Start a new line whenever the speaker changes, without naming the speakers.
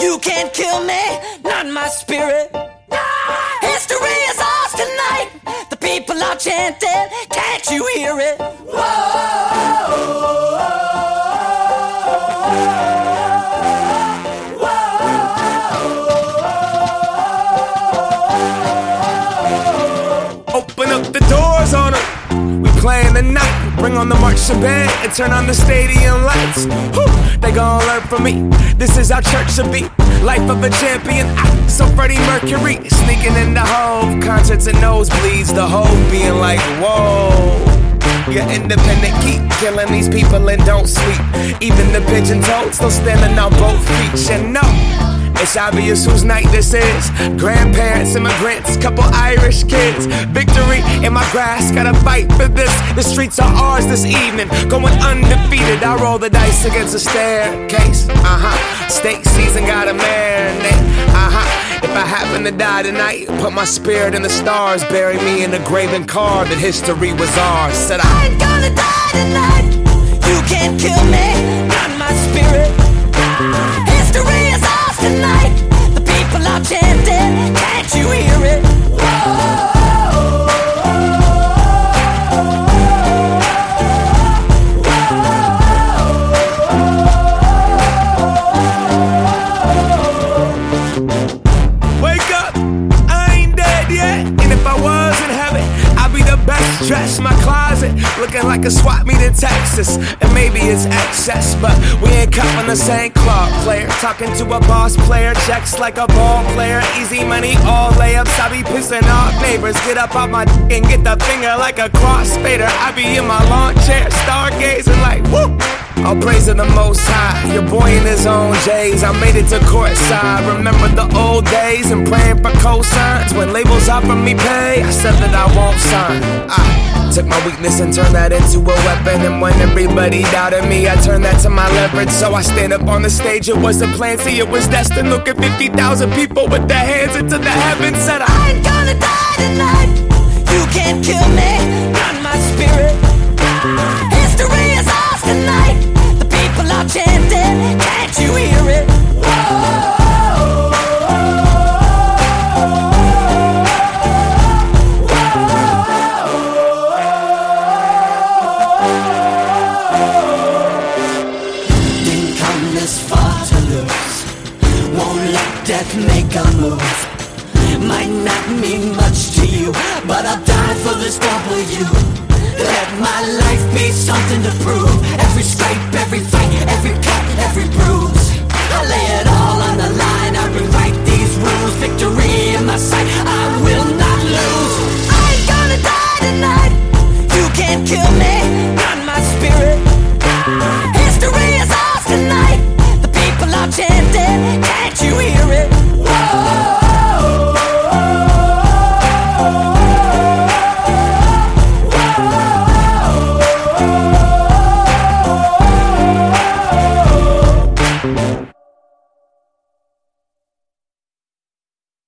You can't kill me, not my spirit. History is ours tonight. The people are chanting, can't you hear it?
Open up the doors on them. We playing the night. Bring on the marching band and turn on the stadium lights. Whew, they gon' learn from me. This is how church should be. Life of a champion. So Freddie Mercury sneaking in the Hove concerts and nosebleeds. The Hove being like, whoa. You're independent, keep killing these people and don't sleep. Even the pigeon toads still standing on both feet. You know, it's obvious whose night this is. Grandparents, immigrants, couple Irish kids. Victory in my grasp, gotta fight for this. The streets are ours this evening, going undefeated. I roll the dice against a staircase. State season got a marinate. If I happen to die tonight, put my spirit in the stars. Bury me in a graven card that history was ours. Said
I ain't gonna die tonight. You can't kill me, not my spirit. History is ours tonight. The people are chanting, can't you hear it?
Wake up, I ain't dead yet. And if I was in heaven, I'd be the best dressed. My closet looking like a swap meet in Texas. And maybe it's excess, but we ain't cuffing the St. Claude player. Talking to a boss player, checks like a ball player. Easy money, all layups. I be pissing off neighbors. Get up off my and get the finger like a crossfader. I be in my lawn chair, stargazing like whoop. All praise to the Most High. Your boy in his own J's. I made it to courtside. Remember the old days and praying for cosigns. When labels offer me pay, I said that I won't sign. I took my weakness and turned that into a weapon. And when everybody doubted me, I turned that to my leverage. So I stand up on the stage. It was a plan, see it was destined. Look at 50,000 people with their hands into the heavens. Said
I ain't gonna die tonight. You can't kill me, not my spirit. History is ours tonight. The people are chanting, can't you hear it? Didn't come this far to lose. Won't let death make a move. Might not mean much to you, but I'll die for this W. Let my life be something to prove. Every scrape, every fight, every cut,